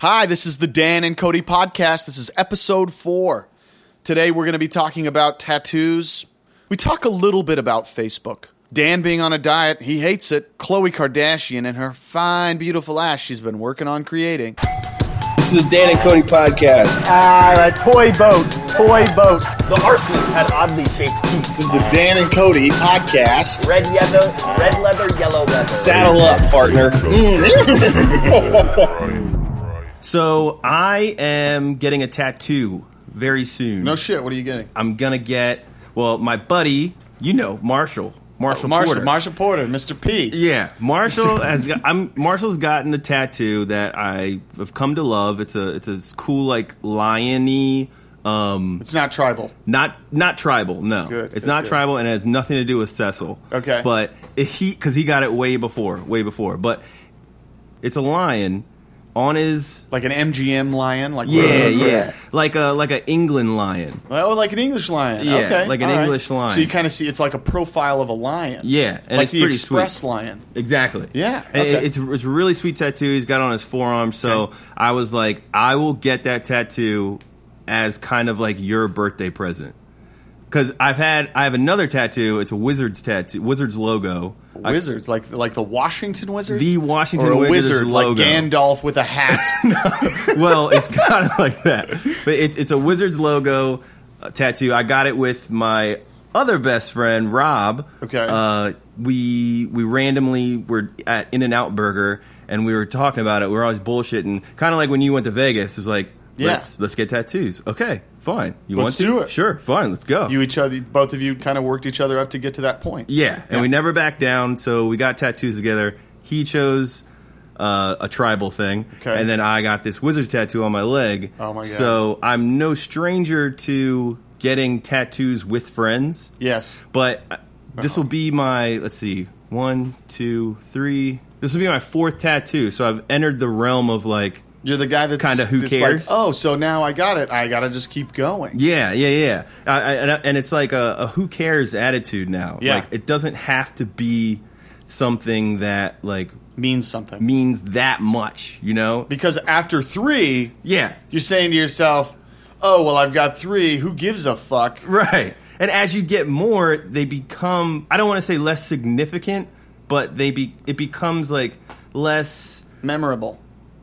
Hi, this is the Dan and Cody podcast. This is episode 4. Today we're going to be talking about tattoos. We talk a little bit about Facebook. Dan being on a diet, he hates it. Khloe Kardashian and her fine, beautiful ass she's been working on creating. This is the Dan and Cody podcast. Toy boat. The arsonist had oddly shaped feet. This is the Dan and Cody podcast. Red leather, yellow leather. Saddle up, partner. So I am getting a tattoo very soon. No shit, what are you getting? I'm gonna get, well, my buddy, you know, Marshall Porter. Marshall Porter, Mr. P. Yeah, Marshall's gotten a tattoo that I have come to love. It's a cool, like, lion-y. It's not tribal. Not tribal. No, it's not tribal, and it has nothing to do with Cecil. Okay, but because he got it way before. But it's a lion on his, like an MGM lion, like like an England lion. Oh, like an English lion. Yeah, okay, like an English lion. So you kind of see it's like a profile of a lion. Yeah, and like it's the pretty Express sweet. lion. Exactly. Yeah, okay. It's a really sweet tattoo. He's got on his forearm. So okay. I was like, I will get that tattoo as kind of like your birthday present. Because I have another tattoo. It's a Wizards tattoo, Wizards logo. Wizards, like the Washington Wizards? The Washington or a Wizards wizard logo. like Gandalf with a hat. Well, it's kind of like that. But it's a Wizards logo tattoo. I got it with my other best friend, Rob. Okay. We randomly were at In-N-Out Burger, and we were talking about it. We were always bullshitting. Kind of like when you went to Vegas. It was like, let's get tattoos. Okay, fine. Let's do it. Sure, fine, let's go. Both of you kind of worked each other up to get to that point. Yeah, and we never backed down, so we got tattoos together. He chose a tribal thing, and then I got this wizard tattoo on my leg. Oh my god. So I'm no stranger to getting tattoos with friends. Yes. But this will be my, let's see, 1, 2, 3. This will be my 4th tattoo, so I've entered the realm of like, you're the guy that's kind of who cares. Like, oh, so now I got it. I got to just keep going. Yeah. And it's like a who cares attitude now. Yeah. Like, it doesn't have to be something that, like, means something. Means that much, you know? Because after 3, you're saying to yourself, oh, well, I've got 3. Who gives a fuck? Right. And as you get more, they become, I don't want to say less significant, but it becomes, like, less memorable.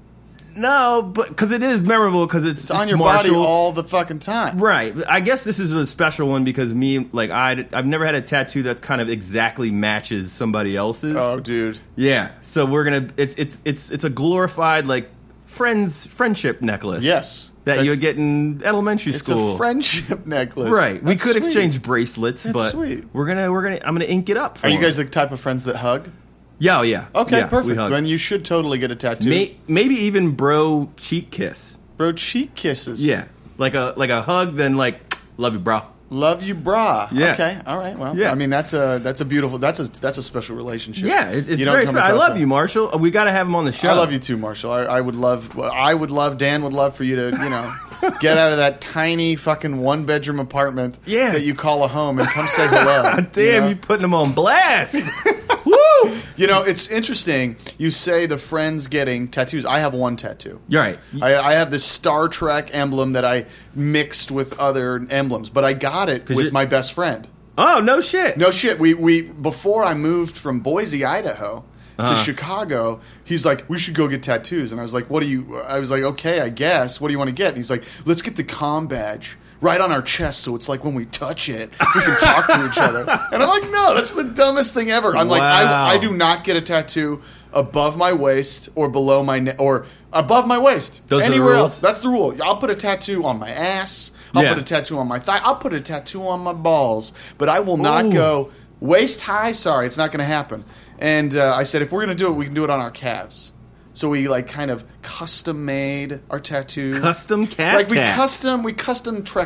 No, but because it is memorable, because it's on your Marshall. body all the fucking time. Right. I guess this is a special one because I've never had a tattoo that kind of exactly matches somebody else's. Oh, dude. Yeah. So we're gonna. It's a glorified like friendship necklace. Yes. That you get in elementary school. It's a friendship necklace. Right. That's we could sweet. exchange bracelets, That's but sweet. I'm gonna ink it up. Are you guys the type of friends that hug? Yeah. Okay, yeah, perfect. Then you should totally get a tattoo. Maybe even bro cheek kiss. Bro cheek kisses. Yeah, like a hug, then like love you, bro. Love you, brah. Yeah. Okay. All right. Well, yeah. I mean that's a beautiful that's a special relationship. Yeah, it's very special. I love you, Marshall. We got to have him on the show. I love you too, Marshall. I would love. Dan would love for you to get out of that tiny fucking 1-bedroom apartment that you call a home and come say hello. Damn, you putting them on blast. Woo! It's interesting. You say the friends getting tattoos. I have one tattoo. You're right. I have this Star Trek emblem that I mixed with other emblems, but I got it with my best friend. Oh, no shit. No shit. We before I moved from Boise, Idaho, to Chicago, he's like, we should go get tattoos. And I was like, I was like, okay, I guess. What do you want to get? And he's like, let's get the comm badge right on our chest, so it's like when we touch it, we can talk to each other. And I'm like, no, that's the dumbest thing ever. I'm like, I do not get a tattoo above my waist or below my neck or above my waist. Those anywhere are the rules? else. That's the rule. I'll put a tattoo on my ass. I'll put a tattoo on my thigh. I'll put a tattoo on my balls. But I will not go waist high. Sorry, it's not going to happen. And I said, if we're going to do it, we can do it on our calves. So we like kind of custom made our tattoo. Custom calf Like we tat. custom trekked it.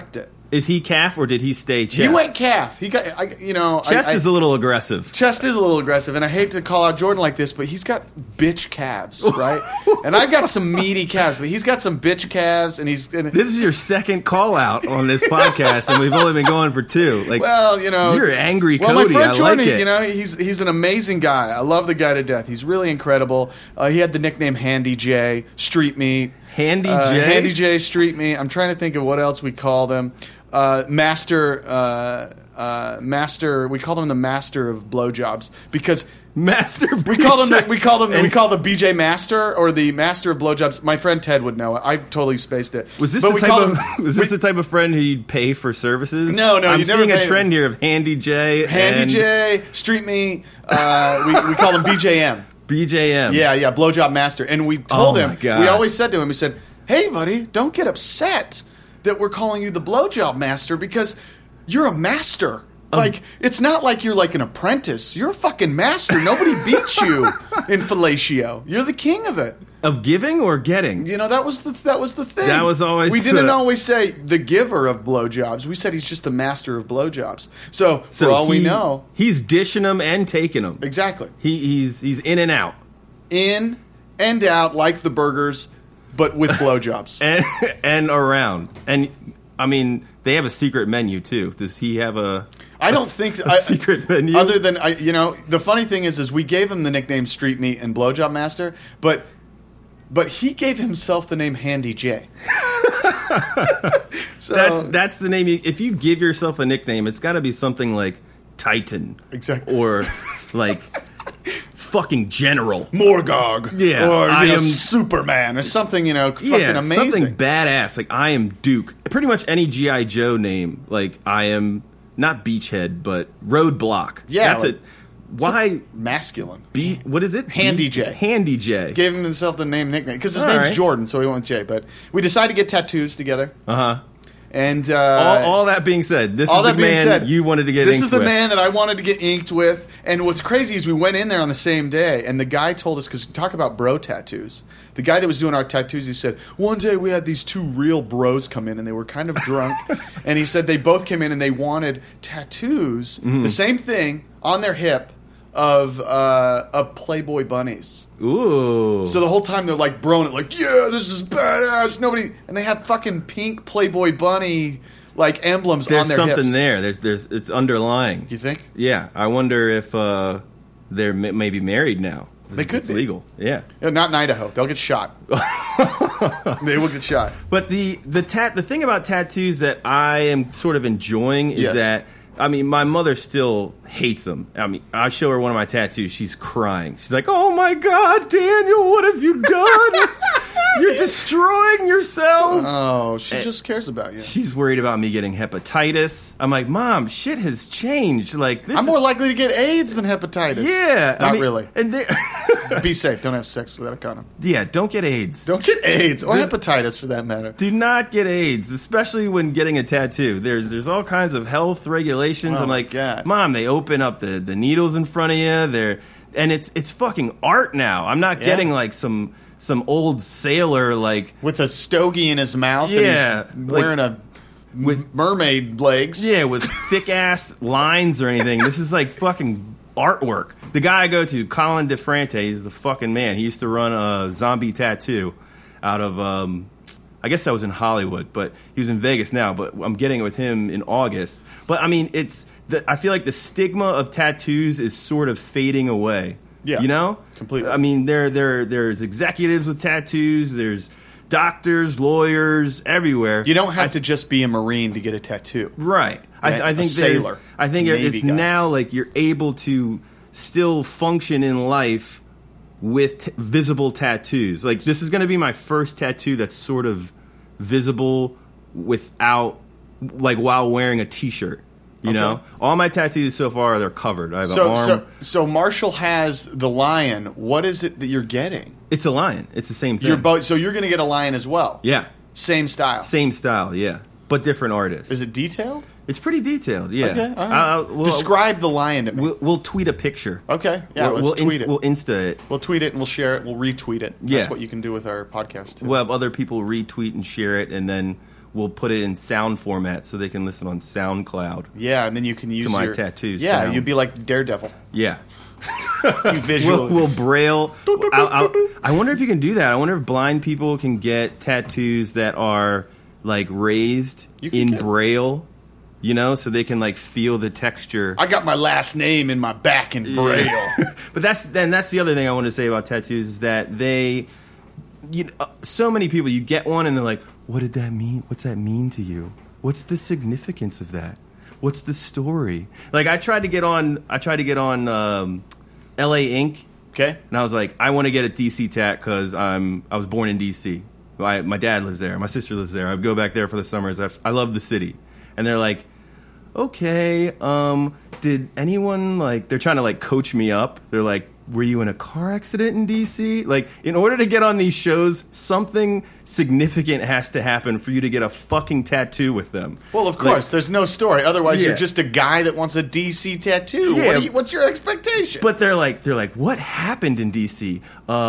Is he calf or did he stay chest? He went calf. He got, Chest is a little aggressive. Chest is a little aggressive, and I hate to call out Jordan like this, but he's got bitch calves, right? And I've got some meaty calves, but he's got some bitch calves, and he's... And This is your second call out on this podcast, and we've only been going for 2. Like, well, you're angry, well, Cody. my friend I Jordan, like it. he's an amazing guy. I love the guy to death. He's really incredible. He had the nickname Handy J, Street Meat. Handy J? Handy J, Street Meat. I'm trying to think of what else we called him. Master. We called him the Master of Blowjobs because Master. we called him the BJ Master or the Master of Blowjobs. My friend Ted would know it. I totally spaced it. Was this the type of friend who you'd pay for services? No, I'm you never seeing a pay trend here of Handy J. J, Street Meat. We called him BJM. BJM. Yeah, Blowjob Master. And we told him. God. We always said to him. We said, "Hey, buddy, don't get upset that we're calling you the Blowjob Master because you're a master. Like, it's not like you're like an apprentice. You're a fucking master. Nobody beats you in fellatio. You're the king of it." Of giving or getting? That was the thing. That was always... We didn't always say the giver of blowjobs. We said he's just the master of blowjobs. So for all we know... He's dishing them and taking them. Exactly. He's in and out. In and out like the burgers, but with blowjobs. and around. And, I mean, they have a secret menu, too. Does he have a... I don't think a secret menu. Other than the funny thing is we gave him the nickname Street Meat and Blowjob Master, but he gave himself the name Handy J. So that's the name. If you give yourself a nickname, it's got to be something like Titan, exactly, or like fucking General Morgog, yeah, or I am Superman, or something fucking amazing, something badass. Like I am Duke. Pretty much any G.I. Joe name. Like I am. Not Beachhead, but Roadblock. Yeah, that's it. Why masculine? What is it? Handy J. Handy J. Gave himself the nickname because his name's Jordan, so he went with J. But we decided to get tattoos together. And all that being said, this is the man you wanted to get. This inked is the with. man that I wanted to get inked with. And what's crazy is we went in there on the same day, and the guy told us because talk about bro tattoos. The guy that was doing our tattoos, he said, one day we had these 2 real bros come in, and they were kind of drunk. And he said they both came in, and they wanted tattoos, the same thing, on their hip of Playboy bunnies. Ooh. So the whole time they're like broing it, like, yeah, this is badass. And they have fucking pink Playboy bunny like emblems on their hips. There's something there. There's it's underlying. You think? Yeah. I wonder if they're maybe married now. They could it's be. legal. Yeah. Not in Idaho. They'll get shot. They will get shot. But the thing about tattoos that I am sort of enjoying is that, I mean, my mother still hates them. I mean, I show her one of my tattoos. She's crying. She's like, "Oh my God, Daniel, what have you done? You're destroying yourself." Oh, she just cares about you. She's worried about me getting hepatitis. I'm like, "Mom, shit has changed. Like, I'm more likely to get AIDS than hepatitis." Yeah. Not really. And be safe. Don't have sex without a condom. Yeah, don't get AIDS. Don't get AIDS or hepatitis for that matter. Do not get AIDS, especially when getting a tattoo. There's all kinds of health regulations. Oh, I'm like, God. Mom, they open up the needles in front of you. And it's fucking art now. I'm not getting like some old sailor like with a stogie in his mouth. Yeah, and he's wearing with mermaid legs. Yeah, with thick ass lines or anything. This is like fucking artwork. The guy I go to, Colin DeFrante, he's the fucking man. He used to run a zombie tattoo out of I guess that was in Hollywood, but he was in Vegas now. But I'm getting it with him in August. But I mean, I feel like the stigma of tattoos is sort of fading away. Yeah, you know, completely. I mean, there's executives with tattoos. There's doctors, lawyers, everywhere. You don't have to just be a Marine to get a tattoo, right? I think sailor. I think it's now like you're able to still function in life with visible tattoos. Like this is going to be my first tattoo that's sort of visible without, like, while wearing a t-shirt. You know, all my tattoos so far they're covered. I have an arm. So Marshall has the lion. What is it that you're getting? It's a lion. It's the same thing. So you're going to get a lion as well. Yeah. Same style. Same style. Yeah. But different artists. Is it detailed? It's pretty detailed. Yeah. Okay. All right. Describe the lion to me. We'll tweet a picture. Okay. Yeah. We'll tweet it. We'll Insta it. We'll tweet it and we'll share it. We'll retweet it. Yeah. That's what you can do with our podcast too. We'll have other people retweet and share it, and then will put it in sound format so they can listen on SoundCloud. Yeah, and then you can use To my your tattoos Yeah, sound. you'd be like Daredevil. Yeah. You visual. We'll braille. I wonder if you can do that. I wonder if blind people can get tattoos that are like raised You can in get- braille, you know, so they can like feel the texture. I got my last name in my back in braille. But that's the other thing I want to say about tattoos is that so many people, you get one and they're like, what did that mean? What's that mean to you? What's the significance of that? What's the story? Like I tried to get on LA Ink. Okay. And I was like, I want to get a DC tat because I was born in DC. My dad lives there. My sister lives there. I go back there for the summers. I love the city. And they're like, okay, did anyone, like, they're trying to, like, coach me up. They're like, were you in a car accident in DC? Like, in order to get on these shows, something significant has to happen for you to get a fucking tattoo with them. Well, of course, there's no story. Otherwise, Yeah. you're just a guy that wants a DC tattoo. Yeah. What's your expectation? But they're like, what happened in DC?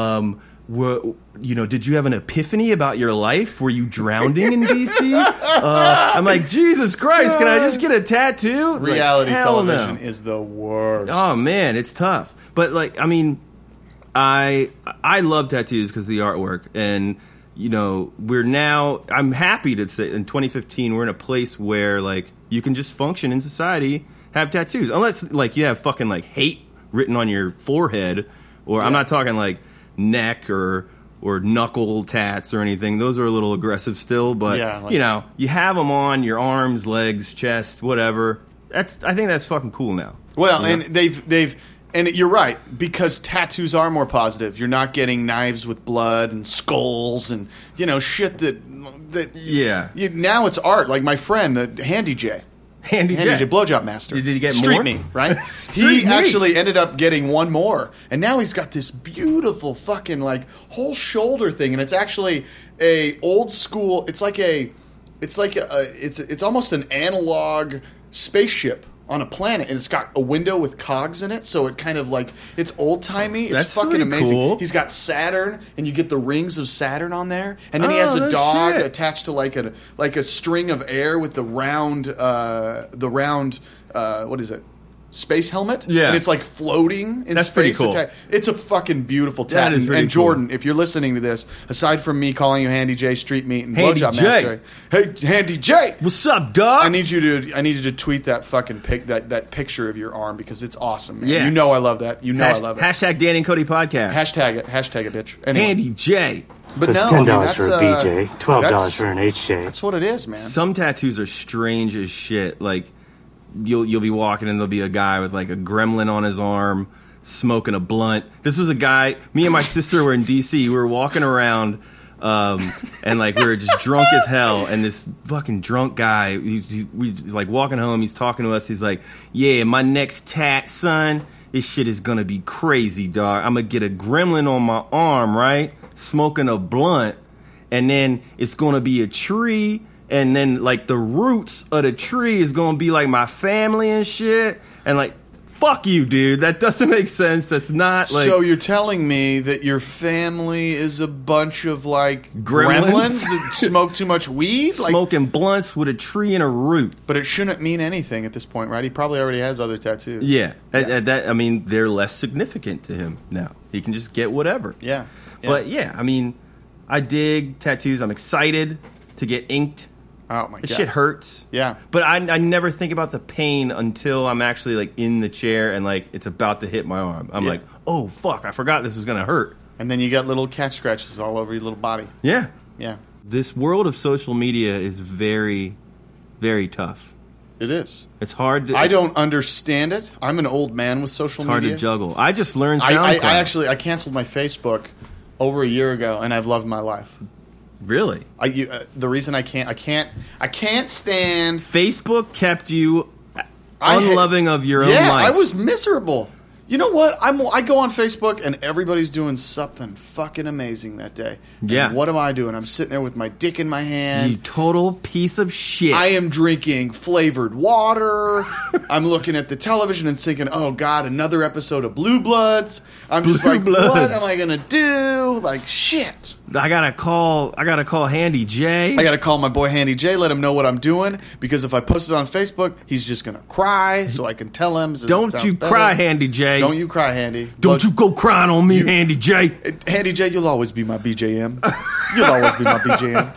Did you have an epiphany about your life? Were you drowning in DC? I'm like, Jesus Christ, can I just get a tattoo? Like, reality hell no. television is the worst. Oh man, it's tough. But like, I mean, I love tattoos because of the artwork, and you know, I'm happy to say in 2015 we're in a place where like you can just function in society, have tattoos, unless like you have fucking like hate written on your forehead, or I'm not talking like neck or knuckle tats or anything. Those are a little aggressive still, but you know, you have them on your arms, legs, chest, whatever. I think that's fucking cool now. Well, and they've and you're right, because tattoos are more positive. You're not getting knives with blood and skulls and shit that now it's art. Like my friend, the Handy J. Handy J, blowjob master. Did he get Street more? Meat, right? Street He Meat. actually ended up getting one more, and now he's got this beautiful fucking like whole shoulder thing, and it's actually a old school. It's almost an analog spaceship on a planet, and it's got a window with cogs in it, so it kind of like it's old timey. It's That's fucking pretty amazing. cool. He's got Saturn, and you get the rings of Saturn on there, and then he has a no dog shit. attached to like a string of air with the round what is it? Space helmet, Yeah. and it's like floating in That's space. pretty cool. It's a fucking beautiful tat. That is And pretty Jordan, if you're listening to this, aside from me calling you Handy J, Street Meat, and Handy Blowjob J. Master, hey Handy J, What's up, dog? I need you to tweet that fucking that picture of your arm because it's awesome, man. Yeah. You know I love that. You know I love it. Hashtag Danny and Cody podcast. Hashtag it, bitch. Anyway. Handy J. But So no, it's I mean, $10 that's, for a BJ, $12 that's- for an HJ. That's what it is, man. Some tattoos are strange as shit. Like you'll be walking and there'll be a guy with like a gremlin on his arm smoking a blunt. This was a guy. Me and my sister were in DC. We were walking around. And like we were just drunk as hell, and this fucking drunk guy, we like walking home. He's talking to us. He's like, "Yeah, my next tat, son. This shit is gonna be crazy, dog. I'm gonna get a gremlin on my arm, right? Smoking a blunt, and then it's gonna be a tree, and then like the roots of the tree is gonna be like my family and shit, and like." Fuck you, dude. That doesn't make sense. That's not like... So you're telling me that your family is a bunch of like Gremlins? that smoke too much weed? Like, smoking blunts with a tree and a root. but it shouldn't mean anything at this point, right? He probably already has other tattoos. Yeah. I mean, they're less significant to him now. He can just get whatever. Yeah. But yeah, I mean, I dig tattoos. I'm excited to get inked. Oh my god. This shit hurts. Yeah. But I never think about the pain until I'm actually like in the chair and like it's about to hit my arm. I'm Yeah. like, oh fuck, I forgot this was gonna hurt. And then you got little cat scratches all over your little body. Yeah. Yeah. This world of social media is very, very tough. It is. It's hard to... I don't understand it. I'm an old man with social It's hard media. to juggle. I just learned I SoundCloud. I canceled my Facebook over a year ago, and I've loved my life. Really? The reason I can't stand. Facebook kept you I had- unloving of your own Yeah, life. I was miserable. You know what? I go on Facebook and everybody's doing something fucking amazing that day. Yeah. And what am I doing? I'm sitting there with my dick in my hand. You total piece of shit. I am drinking flavored water. I'm looking at the television and thinking, oh, God, another episode of Blue Bloods. I'm just Blue like, Bloods. what am I going to do? Like, shit. I gotta call Handy J. I got to call my boy Handy J, let him know what I'm doing, because if I post it on Facebook, he's just going to cry, so I can tell him. Don't you cry, Handy J. Don't you cry, Handy. Don't you go crying on me, Handy J. Handy J, you'll always be my BJM. You'll always be my BJM.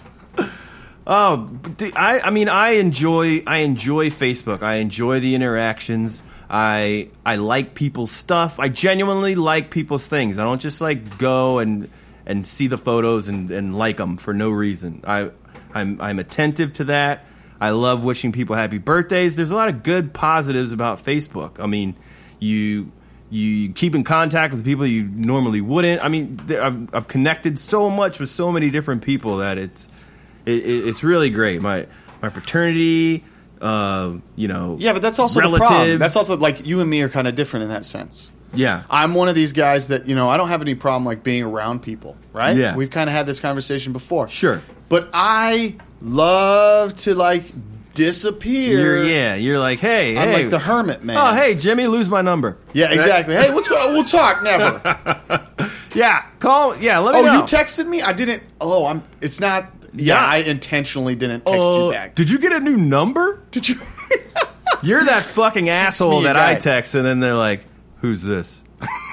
Oh, I mean, I enjoy Facebook. I enjoy the interactions. I like people's stuff. I genuinely like people's things. I don't just like go and see the photos and like them for no reason. I'm attentive to that. I love wishing people happy birthdays. There's a lot of good positives about Facebook. I mean, you keep in contact with people you normally wouldn't. I mean, I've connected so much with so many different people that it's really great. My fraternity, Yeah, but that's also relatives. the problem. That's also, like, you and me are kind of different in that sense. Yeah. I'm one of these guys that, I don't have any problem, like, being around people, right? Yeah. We've kind of had this conversation before. Sure. But I love to, like, disappear. You're like, hey. I'm like the hermit, man. Oh, hey, Jimmy, lose my number. Yeah, exactly. Hey, what's going on? We'll talk. Never. Yeah, call. Yeah, let me know. You texted me? I didn't. Oh, it's not. Yeah, I intentionally didn't text you back. Did you get a new number? Did you? You're that fucking asshole me a that I guy. text, and then they're like, who's this?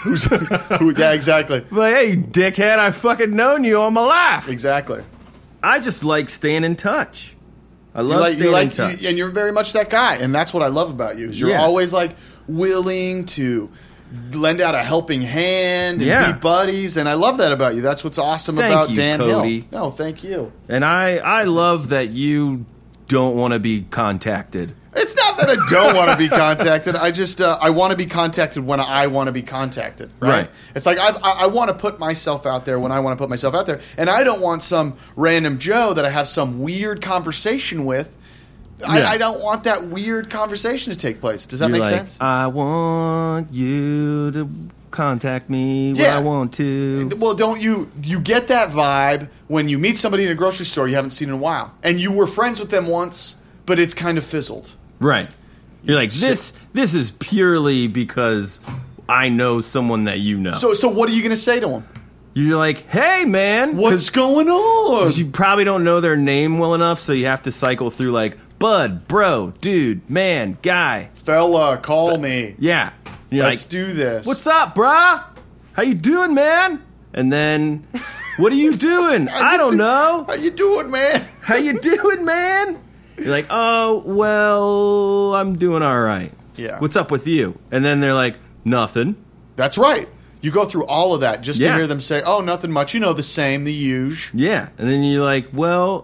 Yeah, exactly. Like, hey, dickhead, I've fucking known you all my life. Exactly. I just like staying in touch. I love staying in touch. And you're very much that guy, and that's what I love about you. Is you're always like willing to lend out a helping hand and be buddies, and I love that about you. That's what's awesome about Dan Cody. Hill. No, thank you. And I love that you don't want to be contacted. It's not that I don't want to be contacted. I just I want to be contacted when I want to be contacted. Right? It's like I want to put myself out there when I want to put myself out there, and I don't want some random Joe that I have some weird conversation with. Yeah. I don't want that weird conversation to take place. Does that make sense? I want you to contact me when I want to. Well, don't you get that vibe when you meet somebody in a grocery store you haven't seen in a while, and you were friends with them once, but it's kind of fizzled. Right. You're like, this is purely because I know someone that you know. So what are you going to say to them? You're like, hey, man. What's going on? You probably don't know their name well enough, so you have to cycle through like, bud, bro, dude, man, guy. Fella, call me. Yeah. You're Let's like, do this. What's up, brah? How you doing, man? And then, what are you doing? I don't know. How you doing, man? How you doing, man? You're like, oh, well, I'm doing all right. Yeah. What's up with you? And then they're like, nothing. That's right. You go through all of that just to Yeah. hear them say, oh, nothing much. The same, the huge. Yeah. And then you're like, well,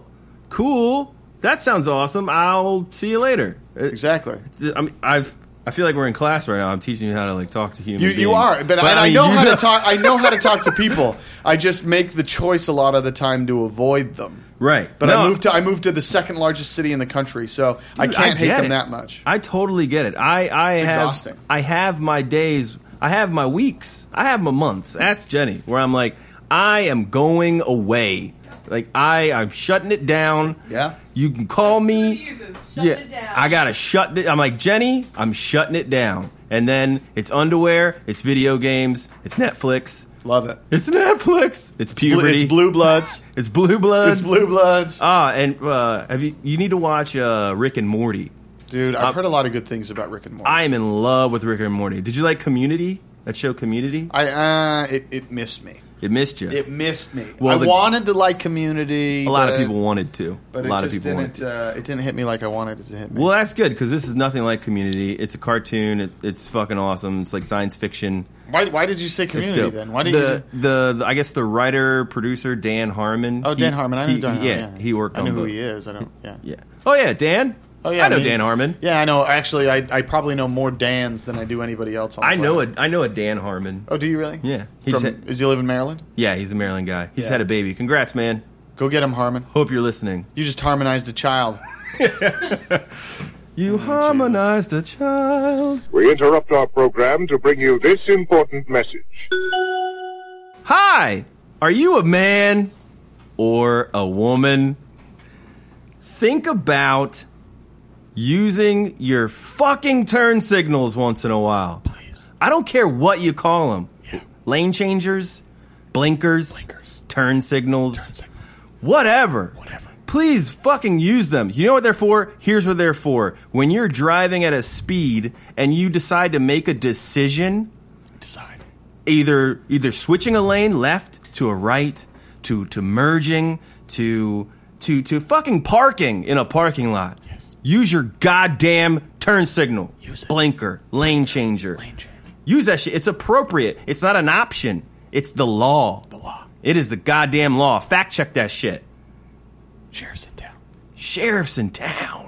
cool. That sounds awesome. I'll see you later. Exactly. I mean, I feel like we're in class right now. I'm teaching you how to like talk to human beings. You are, but I know how to talk. I know how to talk to people. I just make the choice a lot of the time to avoid them. Right. But I moved to the second largest city in the country, so I can't hate them that much. I totally get it. It's exhausting. I have my days. I have my weeks. I have my months. Ask Jenny, where I'm like, I am going away. Like I'm shutting it down. Yeah. You can call me. It down. I gotta shut it. I'm like, Jenny, I'm shutting it down. And then it's underwear. It's video games. It's Netflix. Love it. It's Netflix. It's puberty. It's Blue Bloods. It's Blue Bloods. It's Blue Bloods. And have you need to watch Rick and Morty. Dude, I've heard a lot of good things about Rick and Morty. I am in love with Rick and Morty. Did you like Community? That show Community? It missed me. It missed you. It missed me. Well, I wanted to like Community. A lot of people wanted to. But a lot it of just people wanted didn't. to. It didn't hit me like I wanted it to hit me. Well, that's good because this is nothing like Community. It's a cartoon. It's fucking awesome. It's like science fiction. Why did you say Community dope. then? Why did you? The I guess the writer producer Dan Harmon. Oh, Dan Harmon. I know Dan Harmon. Yeah, he worked. I know on who both. he is. I don't. Yeah. Yeah. Oh yeah, Dan. Oh yeah, I know Dan Harmon. Yeah, I know. Actually, I probably know more Dans than I do anybody else. On the planet. I know a Dan Harmon. Oh, do you really? Yeah. Does he live in Maryland? Yeah, he's a Maryland guy. He's Yeah. had a baby. Congrats, man. Go get him, Harmon. Hope you're listening. You just harmonized a child. You harmonized a child. We interrupt our program to bring you this important message. Hi, are you a man or a woman? Think about using your fucking turn signals once in a while. Please. I don't care what you call them. Yeah. Lane changers, blinkers, turn signals, whatever. Please fucking use them. You know what they're for? Here's what they're for. When you're driving at a speed and you decide to make a decision, either switching a lane left to a right, to merging, to fucking parking in a parking lot. Yes. Use your goddamn turn signal. Blinker, lane changer. Use that shit. It's appropriate. It's not an option. It's the law. It is the goddamn law. Fact check that shit. Sheriff's in town.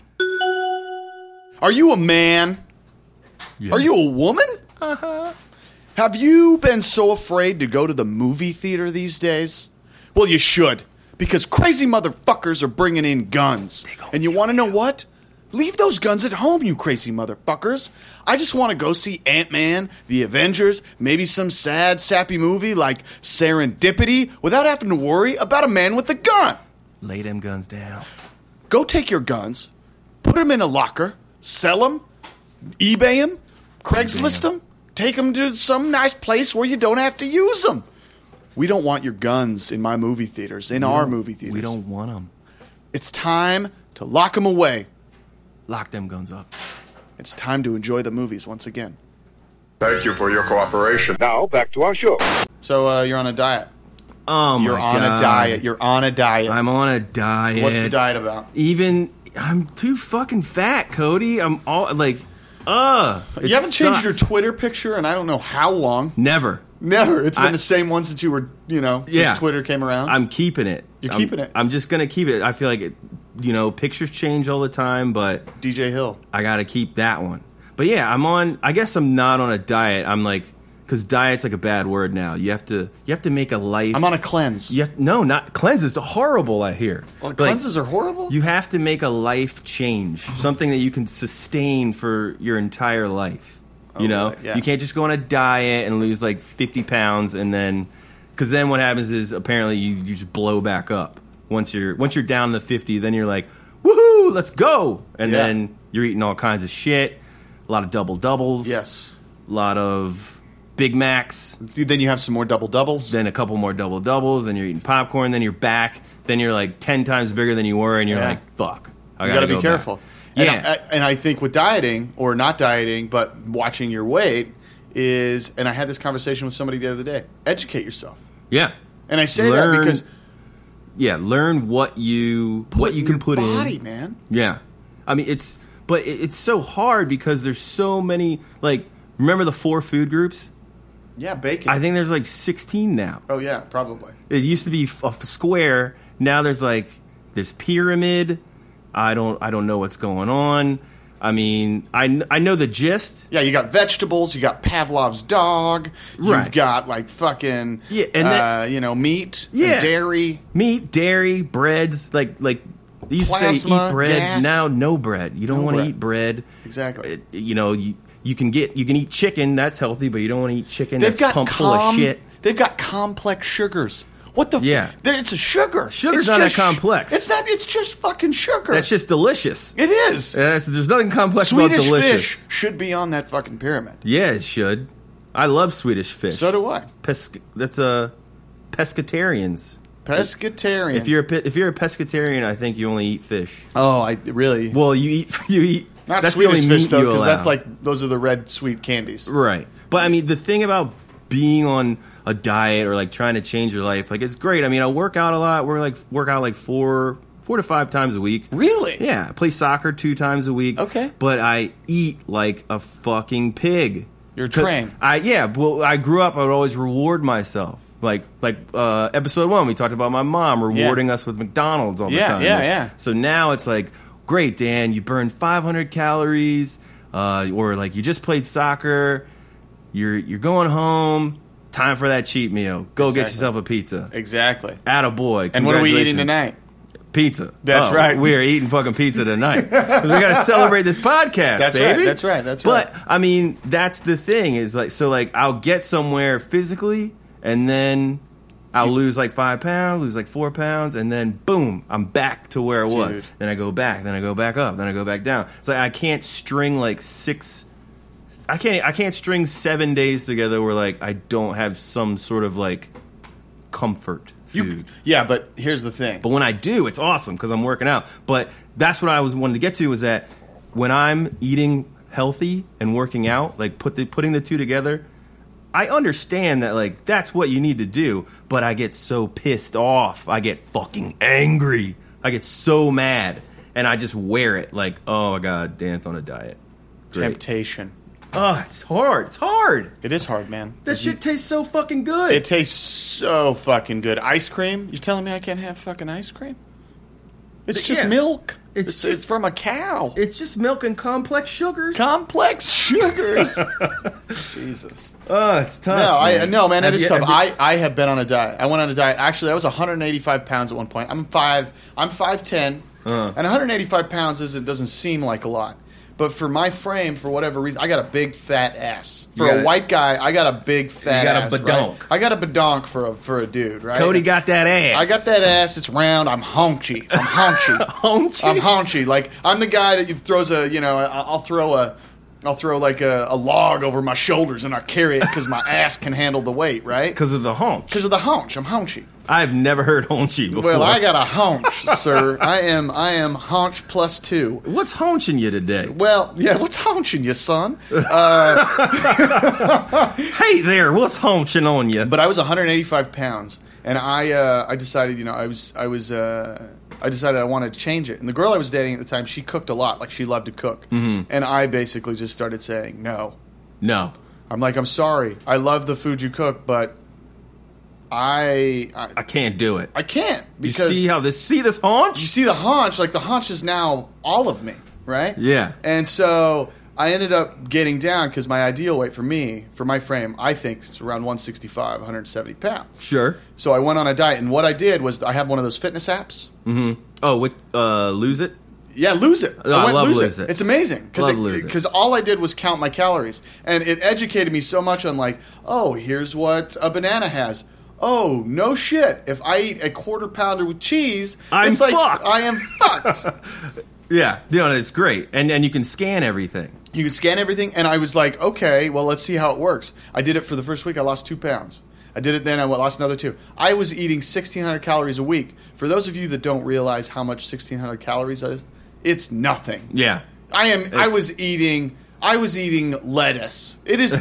Are you a man? Yes. Are you a woman? Uh-huh. Have you been so afraid to go to the movie theater these days? Well, you should, because crazy motherfuckers are bringing in guns. And you want to know what? Leave those guns at home, you crazy motherfuckers. I just want to go see Ant-Man, The Avengers, maybe some sad, sappy movie like Serendipity without having to worry about a man with a gun. Lay them guns down. Go take your guns, put them in a locker, sell them, eBay them, Craigslist them, take them to some nice place where you don't have to use them. We don't want your guns in my movie theaters, our movie theaters. We don't want them. It's time to lock them away. Lock them guns up. It's time to enjoy the movies once again. Thank you for your cooperation. Now, back to our show. So, you're on a diet. Oh, my God. You're on a diet. You're on a diet. I'm on a diet. What's the diet about? I'm too fucking fat, Cody. I'm all, like, You haven't changed your Twitter picture in I don't know how long. Never. It's been the same one since you were, since Twitter came around. I'm keeping it. You're keeping it. I'm just going to keep it. I feel like, pictures change all the time, but... DJ Hill. I got to keep that one. But yeah, I guess I'm not on a diet. I'm like... Because diet's like a bad word now. You have to make a life... I'm on a cleanse. Not... Cleanse is horrible, I hear. Well, cleanses are horrible? You have to make a life change. Something that you can sustain for your entire life. Yeah. You can't just go on a diet and lose like 50 pounds and then... Because then what happens is apparently you just blow back up. Once you're down to 50, then you're like, woohoo, let's go! And then you're eating all kinds of shit. A lot of double-doubles. Yes. A lot of... Big Macs. Then you have some more double-doubles. Then a couple more double-doubles. Then you're eating popcorn. Then you're back. Then you're like 10 times bigger than you were. And you're like, fuck. You got to be careful. Yeah. And I think with dieting, or not dieting, but watching your weight is, and I had this conversation with somebody the other day, educate yourself. Yeah. And I say that because... Yeah, learn what you can put in. Body, man. Yeah. I mean, it's so hard because there's so many, like, remember the 4 food groups? Yeah, bacon. I think there's like 16 now. Oh yeah, probably. It used to be a square. Now there's pyramid. I don't know what's going on. I mean, I know the gist. Yeah, you got vegetables. You got Pavlov's dog. You've got like fucking meat. Yeah, and dairy. Meat, dairy, breads. Like you used to say eat bread. Gas. Now no bread. You don't want to eat bread. Exactly. You can eat chicken, that's healthy, but you don't want to eat chicken that's pumped full of shit. They've got complex sugars. What the? Yeah. It's a sugar. Sugar's not that complex. It's not. It's just fucking sugar. That's just delicious. It is. There's nothing complex Swedish about delicious. Fish should be on that fucking pyramid. Yeah, it should. I love Swedish fish. So do I. That's pescatarians. Pescatarians. If you're a pescatarian, I think you only eat fish. Oh, I really? Well, you eat. Not that's Swedish the only fish, meat though, you because allow. that's like, those are the red sweet candies. Right. But, I mean, the thing about being on a diet or, like, trying to change your life, like, it's great. I mean, I work out a lot. Work out, like, 4 to 5 times a week. Really? Yeah. I play soccer 2 times a week. Okay. But I eat like a fucking pig. You're trained. I grew up, I would always reward myself. Like episode 1, we talked about my mom rewarding us with McDonald's all the time. Yeah. So now it's like, great, Dan, you burned 500 calories, or like you just played soccer, you're going home, time for that cheat meal. Go get yourself a pizza. Exactly. Attaboy. And what are we eating tonight? Pizza. That's right. We are eating fucking pizza tonight. 'Cause we got to celebrate this podcast, That's baby. right. That's right. That's But, right. I mean, that's the thing is like, so like I'll get somewhere physically and then I'll lose like 5 pounds, lose like 4 pounds, and then boom, I'm back to where I was. Dude. Then I go back, then I go back up, then I go back down. It's like I can't string like I can't string 7 days together where like I don't have some sort of like comfort food. Yeah, but here's the thing. But when I do, it's awesome because I'm working out. But that's what I was wanting to get to, is that when I'm eating healthy and working out, like putting the two together, I understand that like that's what you need to do. But I get so pissed off, I get fucking angry, I get so mad, and I just wear it like, oh my god, dance on a diet. Great. Temptation. Oh, it's hard. It's hard. It is hard, man. That shit tastes so fucking good. It tastes so fucking good. Ice cream? You telling me I can't have fucking ice cream? It's just Yeah. milk. It's It's from a cow. It's just milk and complex sugars. Complex sugars. Jesus. Oh, it's tough. No, man, it Have is you- tough. have you- I have been on a diet. I went on a diet. Actually, I was 185 pounds at one point. I'm 5'10", and 185 pounds doesn't seem like a lot. But for my frame, for whatever reason, I got a big fat ass. For got a white guy, I got a big fat got a ass. badonk. Right? I got a badonk for a dude, right? Cody got that ass. I got that ass. It's round. I'm haunchy. Haunchy? I'm haunchy. Like I'm the guy that throws a. I'll throw like a log over my shoulders and I carry it because my ass can handle the weight, right? Because of the haunch. Because of the haunch. I'm haunchy. I've never heard haunchy before. Well, I got a haunch, sir. I am haunch +2. What's haunching you today? Well, yeah. What's haunching you, son? Hey there, what's haunching on you? But I was 185 pounds, and I decided, I decided I wanted to change it. And the girl I was dating at the time, she cooked a lot. Like, she loved to cook. Mm-hmm. And I basically just started saying, no. I'm like, I'm sorry. I love the food you cook, but I can't do it. I can't. Because You see this haunch? you see the haunch? Like, the haunch is now all of me, right? Yeah. And so I ended up getting down because my ideal weight for my frame, I think is around 165, 170 pounds. Sure. So I went on a diet, and what I did was I have one of those fitness apps. Mm-hmm. Oh, Lose It? Yeah, Lose It. Oh, I love Lose Lose It. It's amazing Love Lose It. because all I did was count my calories, and it educated me so much on like, oh, here's what a banana has. Oh, no shit! If I eat a quarter pounder with cheese, I'm fucked. I am fucked. Yeah. It's great. And you can scan everything. You can scan everything, and I was like, okay, well, let's see how it works. I did it for the first week. I lost 2 pounds. I did it then. I lost another 2. I was eating 1,600 calories a week. For those of you that don't realize how much 1,600 calories is, it's nothing. Yeah. I was eating lettuce. It is.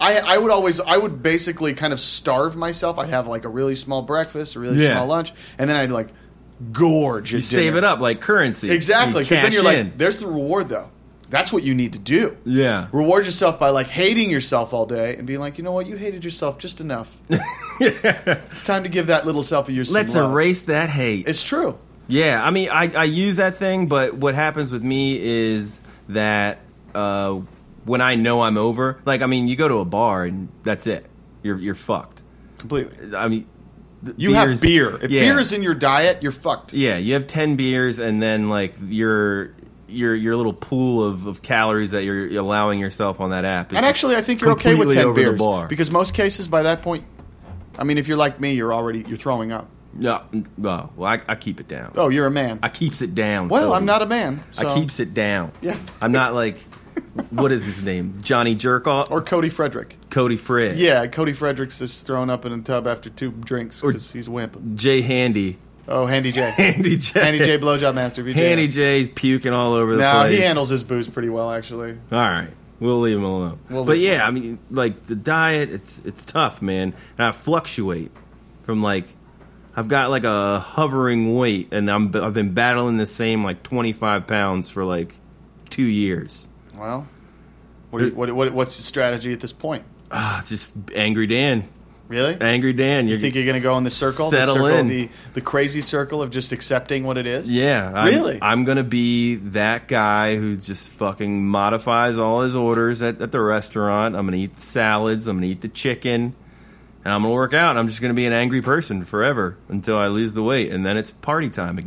I would basically kind of starve myself. I'd have like a really small breakfast, a really small lunch, and then I'd like gorge. You save it up like currency. Exactly, because then You you're cash in. like, there's the reward though. That's what you need to do. Yeah. Reward yourself by like hating yourself all day and being like, you know what, you hated yourself just enough. It's time to give that little self of yours Let's some love. erase that hate. It's true. Yeah, I mean, I use that thing, but what happens with me is that when I know I'm over, like, I mean, you go to a bar and that's it. You're fucked. Completely. I mean, You have beer. If beer is in your diet, you're fucked. Yeah, you have 10 beers and then, like, your little pool of calories that you're allowing yourself on that app. And actually, I think you're okay with completely 10 over the beers. bar. Because most cases, by that point, I mean, if you're like me, you're throwing up. No, well, I keep it down. Oh, you're a man. I keeps it down. Well, Cody. I'm not a man. So. I keeps it down. Yeah. I'm not like, what is his name? Johnny Jerkoff? Or Cody Frederick. Cody Fred. Yeah, Cody Frederick's just thrown up in a tub after 2 drinks because he's a wimp. Jay Handy. Oh, Handy J. Handy J. Handy J, blowjob master. VJ. Handy J's puking all over the No, place. he handles his booze pretty well, actually. All right. We'll leave him alone. But yeah, I mean, like, the diet, it's tough, man. And I fluctuate from, like, I've got, like, a hovering weight, and I've been battling the same, like, 25 pounds for, like, 2 years. Well, what's the strategy at this point? Just Angry Dan. Really? Angry Dan. You think you're going to go in the circle? Settle in. The crazy circle of just accepting what it is? Yeah. Really? I'm going to be that guy who just fucking modifies all his orders at the restaurant. I'm going to eat the salads. I'm going to eat the chicken. And I'm going to work out. I'm just going to be an angry person forever until I lose the weight. And then it's party time again.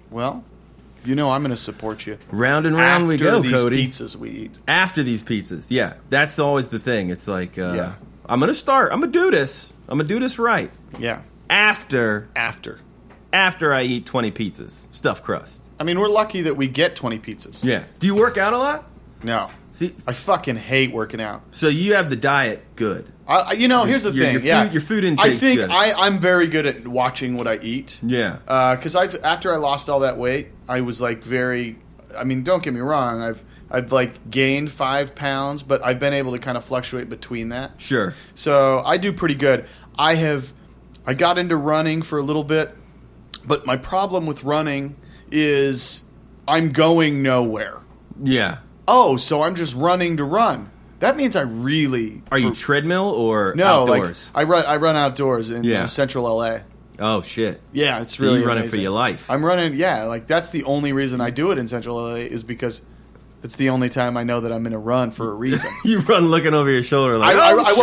Well, you know I'm going to support you. Round and round we go, Cody. After these pizzas we eat. After these pizzas, yeah. That's always the thing. It's like, I'm going to start. I'm going to do this. I'm going to do this right. Yeah. After I eat 20 pizzas. Stuffed crust. I mean, we're lucky that we get 20 pizzas. Yeah. Do you work out a lot? No. See, I fucking hate working out. So you have the diet good. Here's the thing. Your food intake's I think good. I'm very good at watching what I eat. Yeah. Because after I lost all that weight, I was like very. I mean, don't get me wrong. I've like gained 5 pounds, but I've been able to kind of fluctuate between that. Sure. So I do pretty good. I got into running for a little bit, but my problem with running is I'm going nowhere. Yeah. Oh, so I'm just running to run. That means I really... Are you treadmill or no, outdoors? Like, I run outdoors in central LA. Oh, shit. Yeah, it's really you're running amazing. for your life. I'm running, like that's the only reason I do it in central LA is because it's the only time I know that I'm going to run for a reason. You run looking over your shoulder like,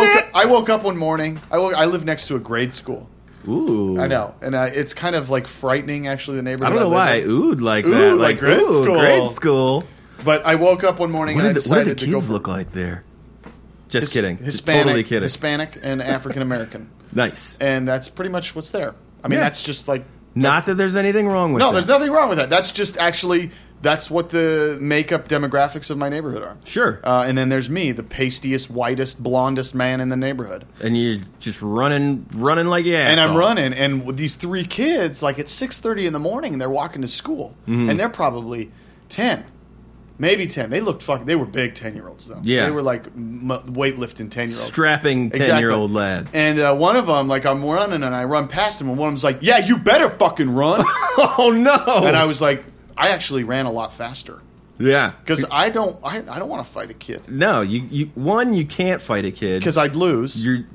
I woke up one morning. I live next to a grade school. Ooh. I know. And it's kind of like frightening, actually, the neighborhood. I don't know why I oohed like that. Ooh, like grade school. Grade school. But I woke up one morning and I decided what do the kids look like there? Just kidding. Totally kidding. Hispanic and African American. Nice. And that's pretty much what's there. I mean, that's just like... Not that there's anything wrong with that. No, there's nothing wrong with that. That's just actually... That's what the makeup demographics of my neighborhood are. Sure. And then there's me, the pastiest, whitest, blondest man in the neighborhood. And you're just running like your ass And I'm off. running, and with these 3 kids, like at 6:30 in the morning, and they're walking to school. Mm-hmm. And they're probably 10. Maybe 10. They looked fucking... They were big 10-year-olds, though. Yeah. They were like weightlifting 10-year-olds. Strapping 10-year-old lads. And one of them, like, I'm running, and I run past him, and one of them's like, yeah, you better fucking run. Oh, no. And I was like... I actually ran a lot faster. Yeah. Because I don't want to fight a kid. No, you can't fight a kid. Because I'd lose. You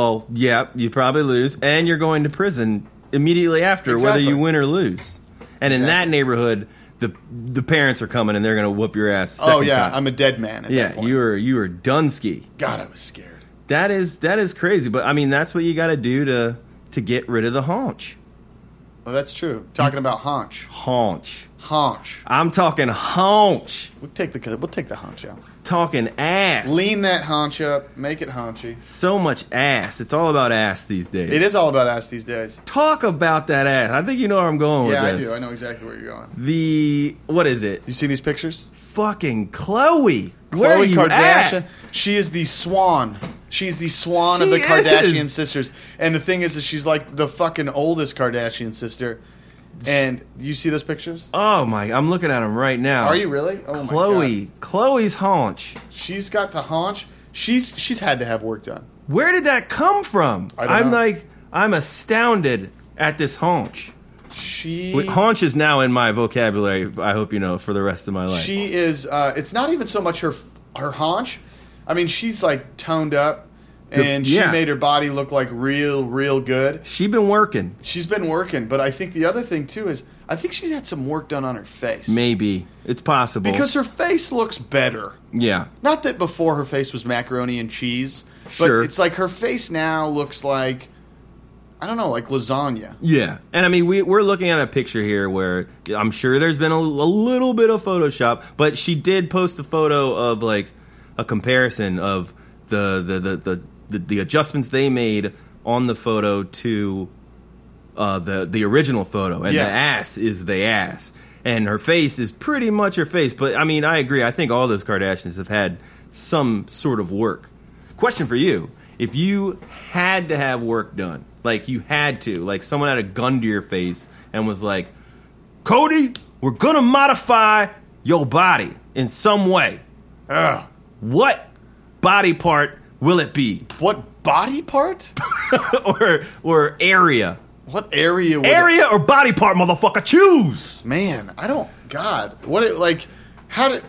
probably lose, and you're going to prison immediately after, whether you win or lose. And in that neighborhood, the parents are coming, and they're going to whoop your ass second time. I'm a dead man at that point. you were Dunsky. God, I was scared. That is crazy, but I mean, that's what you got to do to get rid of the haunch. Oh, that's true. Talking about haunch. Haunch. I'm talking haunch. We'll take the haunch out. Talking ass. Lean that haunch up. Make it haunchy. So much ass. It's all about ass these days. It is all about ass these days. Talk about that ass. I think you know where I'm going with this. Yeah, I do. I know exactly where you're going. What is it? You see these pictures? Fucking Khloe. Where are you Kardashian. at? She is the swan. She's the swan of the Kardashian sisters. And the thing is she's like the fucking oldest Kardashian sister. And you see those pictures? Oh my! I'm looking at them right now. Are you really? Oh Khloe. My God. Khloe's haunch. She's got the haunch. She's had to have work done. Where did that come from? I'm know. I'm astounded at this haunch. Haunch is now in my vocabulary. I hope you know for the rest of my life. She is. It's not even so much her haunch. I mean, she's like toned up. And she made her body look like real good. She's been working. But I think the other thing, too, is I think she's had some work done on her face. Maybe. It's possible. Because her face looks better. Yeah. Not that before her face was macaroni and cheese. Sure. But it's like her face now looks like, I don't know, like lasagna. Yeah. And I mean, we're looking at a picture here where I'm sure there's been a little bit of Photoshop. But she did post a photo of, like, a comparison of the adjustments they made on the photo to the original photo, and the ass is the ass, and her face is pretty much her face. But I mean, I agree. I think all those Kardashians have had some sort of work. Question for you: if you had to have work done, like you had to, like someone had a gun to your face and was like, "Cody, we're gonna modify your body in some way," what body part will it be? What body part? or area? What area? Area or body part, motherfucker? Choose. Man, I don't. God, what? How did?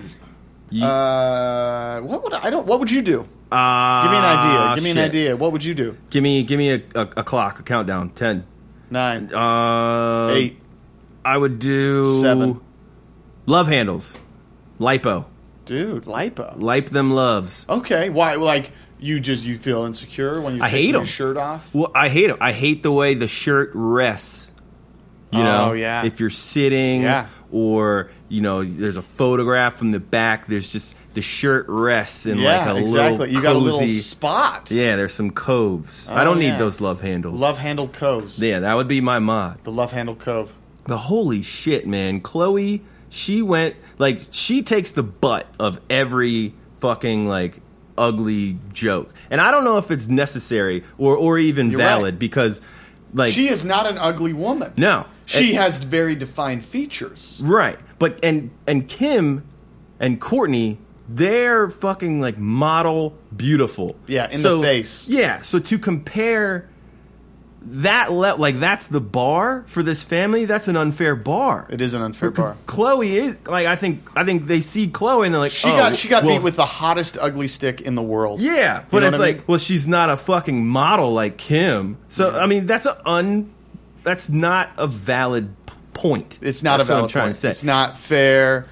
What would you do? Give me an idea. Give me an idea. What would you do? Give me a clock, a countdown. 10, 9, 8. I would do 7. Love handles, lipo. Dude, lipo. Lipe them loves. Okay, why? Like you feel insecure when you take your shirt off? Well, I hate them. I hate the way the shirt rests You know, Oh, yeah. if you're sitting, Yeah. or there's a photograph from the back. There's just the shirt rests in like a exactly. little You got a little cozy- spot. Yeah, there's some coves. Oh, I don't yeah. need those love handles. Love handle coves. Yeah, that would be my mod. The love handle cove. The holy shit, man. Chloe, she takes the butt of every fucking like ugly joke. And I don't know if it's necessary or even You're valid right. because like She is not an ugly woman. no. She has very defined features. Right. But and Kim and Courtney, they're fucking like model beautiful. Yeah, in the face. Yeah, so to compare that that's the bar for this family, that's an unfair bar. It is an unfair Because bar. Chloe is like I think they see Chloe and they're like She oh, got well, beat with the hottest ugly stick in the world. yeah, but know it's what I like mean? well she's not a fucking model like Kim. So I mean that's not a valid point. It's not That's a what valid I'm trying point. to say. It's not fair.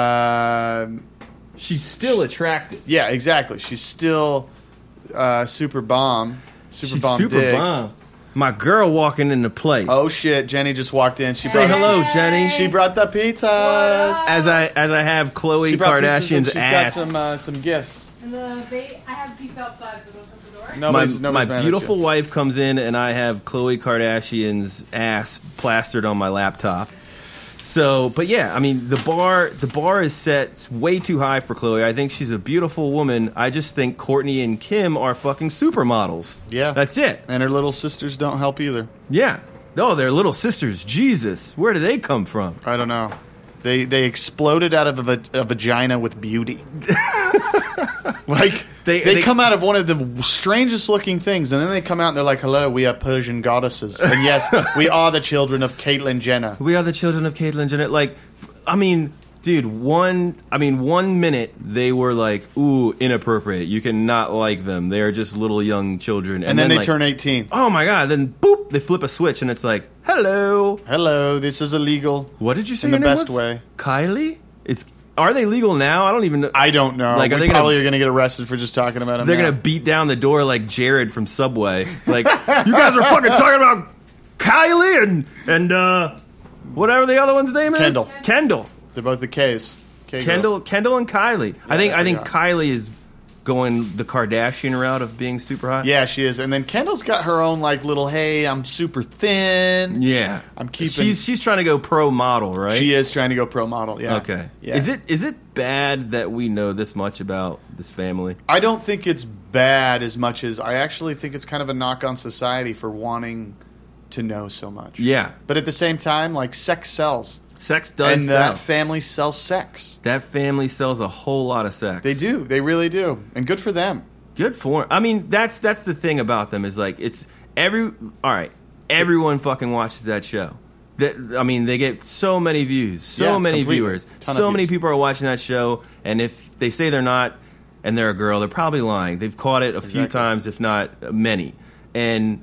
She's still attractive. Yeah, exactly. She's still super bomb. She's bomb super dig. bomb. My girl walking into place. Oh shit! Jenny just walked in. She say brought hello, Jenny. She brought the pizzas. As I have Khloe She brought pizzas and Kardashian's she's ass. got some gifts. And I have pizza outside, so don't shut the door. Nobody's my mad at beautiful you. wife comes in and I have Khloe Kardashian's ass plastered on my laptop. So, but yeah, I mean the bar is set way too high for Khloe. I think she's a beautiful woman. I just think Courtney and Kim are fucking supermodels. Yeah, that's it. And her little sisters don't help either. Yeah. Oh, they're little sisters. Jesus, where do they come from? I don't know. They exploded out of a vagina with beauty. Like they come out of one of the strangest looking things, and then they come out and they're like, "Hello, we are Persian goddesses, and yes, we are the children of Caitlyn Jenner." We are the children of Caitlyn Jenner. Like, I mean, dude, 1 minute they were like, ooh, inappropriate. You cannot like them. They're just little young children. And then they like, turn 18. Oh my god! Then boop, they flip a switch, and it's like, hello. Hello, this is illegal. What did you say? In the your name best was? way. Kylie. Are they legal now? I don't even know. I don't know. Like, are we they probably are going to get arrested for just talking about them. They're now. gonna beat down the door like Jared from Subway. Like, you guys are fucking talking about Kylie and whatever the other one's name is. Kendall. They're both the K's. K Kendall and Kylie. I think yeah. Kylie is going the Kardashian route of being super hot. Yeah, she is. And then Kendall's got her own like little, hey, I'm super thin. Yeah. I'm keeping. She's trying to go pro model, right? She is trying to go pro model. Yeah. Okay. Yeah. Is it bad that we know this much about this family? I don't think it's bad as much as I actually think it's kind of a knock on society for wanting to know so much. Yeah. But at the same time, like sex sells. Sex does and sell. that family sells sex. That family sells a whole lot of sex. They do. They really do. And good for them. Good for 'em. I mean, that's the thing about them is like everyone fucking watches that show. I mean, they get so many views, so many completely. viewers, Ton of so many views. people are watching that show. And if they say they're not, and they're a girl, they're probably lying. They've caught it a few times, if not many. And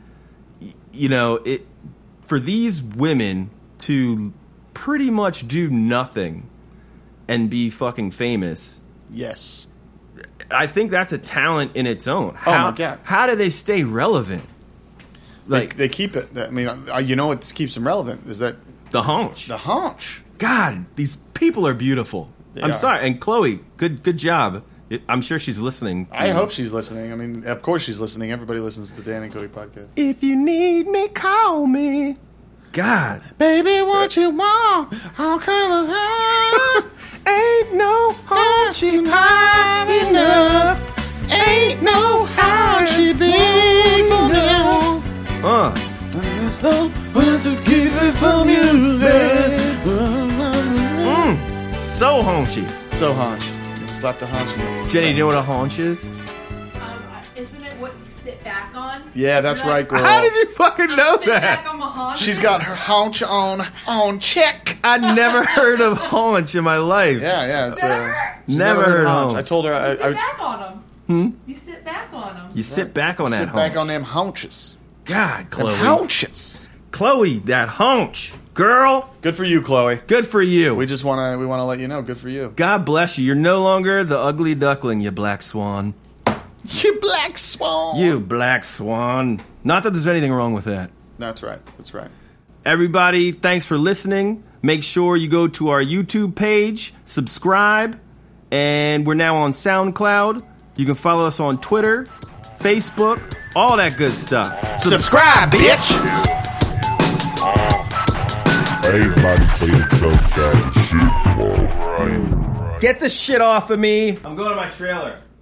for these women to pretty much do nothing and be fucking famous. Yes. I think that's a talent in its own. My God. How do they stay relevant? Like they keep it. I mean, what keeps them relevant is that the haunch. the haunch. God, these people are beautiful. I'm are. sorry. And Chloe, good job. I'm sure she's listening. I hope she's listening. I mean, of course she's listening. Everybody listens to the Dan and Cody podcast. If you need me, call me. God. Baby, what you want? I'll come around. Ain't no haunchy high enough. Ain't no haunchy big enough. There's no one to keep it from you, So haunchy. So haunch. Slap the haunch in your Jenny, do you know what a haunch is? Isn't it what you sit back on? Yeah, that's You're right, like, girl. How did you fucking know Sit back that? on my haunch. She's got her haunch on check. I'd never heard of haunch in my life. Yeah, it's Never heard haunch. haunch. I told her You sit I back on them. You sit back on them. You sit back on that sit haunch. back on them haunches. God, Them Chloe. haunches. Chloe, that haunch. Girl, Good for you, Chloe. good for you. We want to let you know. Good for you. God bless you. You're no longer the ugly duckling, you black swan. You black swan. You black swan. Not that there's anything wrong with that. That's right. That's right. Everybody, thanks for listening. Make sure you go to our YouTube page, subscribe, and we're now on SoundCloud. You can follow us on Twitter, Facebook, all that good stuff. Subscribe, bitch! Ain't nobody played a tough guy shit, bro. Get the shit off of me. I'm going to my trailer.